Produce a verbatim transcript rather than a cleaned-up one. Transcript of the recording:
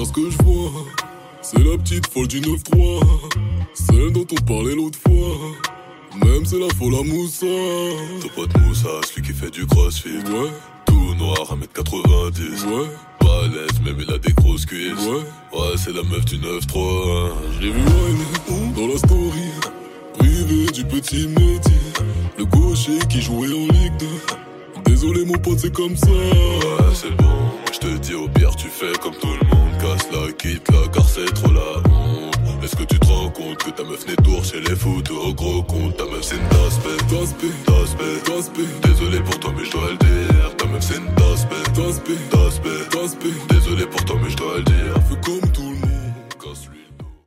car ce que je vois, c'est la petite folle du neuf trois, celle dont on parlait l'autre fois. Même c'est la folle à Moussa. Ton pote Moussa, celui qui fait du crossfit. Ouais. Tout noir, un mètre quatre-vingt-dix. Ouais. Balèze, même il a des grosses cuisses. Ouais. Ouais, c'est la meuf du neuf trois. Je l'ai vu whine dans la story, privé du petit métier. Le gaucher qui jouait en Ligue deux. Désolé mon pote, c'est comme ça. Ouais, c'est bon, moi je te dis au pire tu fais comme tout le monde. Casse la, quitte la, car c'est trop la honte. Est-ce que tu te rends compte que ta meuf n'est tour chez les foot au gros compte? Ta meuf c'est une tasse-pète, tasse-pète, tasse-pète, tasse-pète. Désolé pour toi mais je dois le dire. Ta meuf c'est une tasse-pète, tasse-pète, tasse-pète, tasse-pète. Désolé pour toi mais je dois le dire. Fais comme tout le monde.